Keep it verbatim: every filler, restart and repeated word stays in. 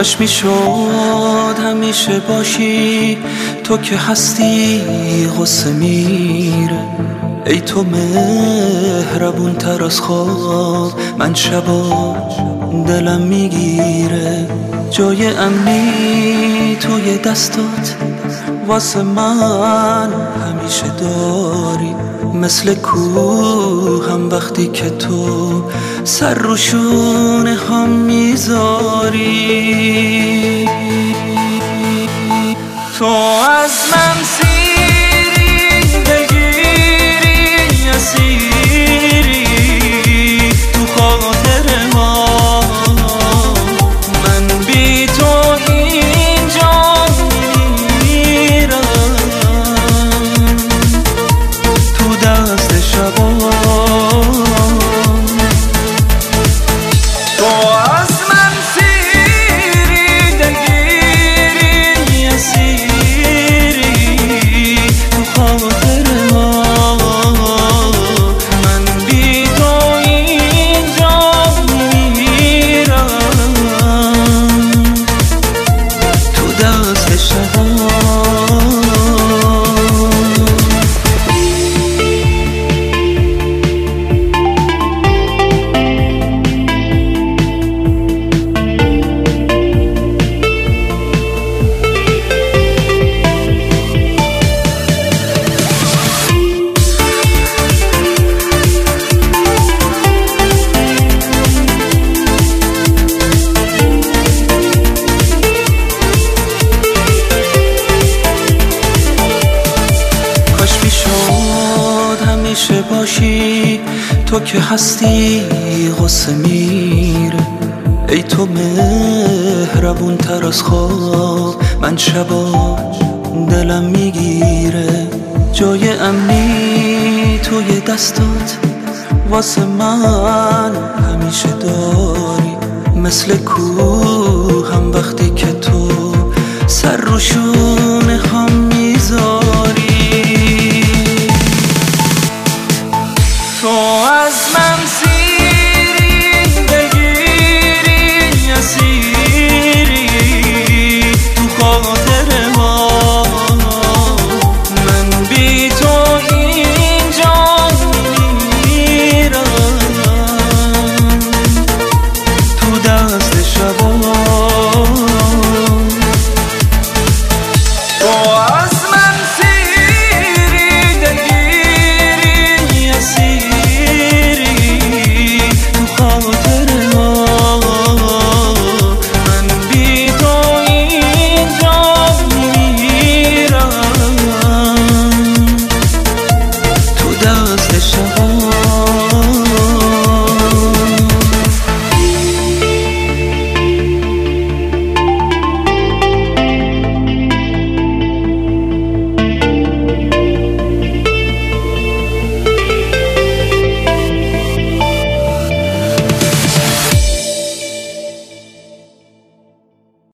کاش میشد همیشه باشی، تو که هستی غصه میره. ای تو مهربون تر از خواب، من شبا دلم میگیره. جای امنی توی دستات واسه من همیشه داری، مثل کوه هم وقتی که تو سر رو شونه هم میذاری. تو از من سیری بگیری اسیری تو خاطر ما، من بی تو اینجا میمیرم تو دست شبان. تو از من سیری دلگیری اسیری تو خاطر ما، من بی تو اینجا میمیرم تو دست شبان. همیشه باشی، تو که هستی غصه میره. ای تو مهربون تر از خواب، من شبا دلم میگیره. جای امنی توی دستات واسه من همیشه داری، مثل کوه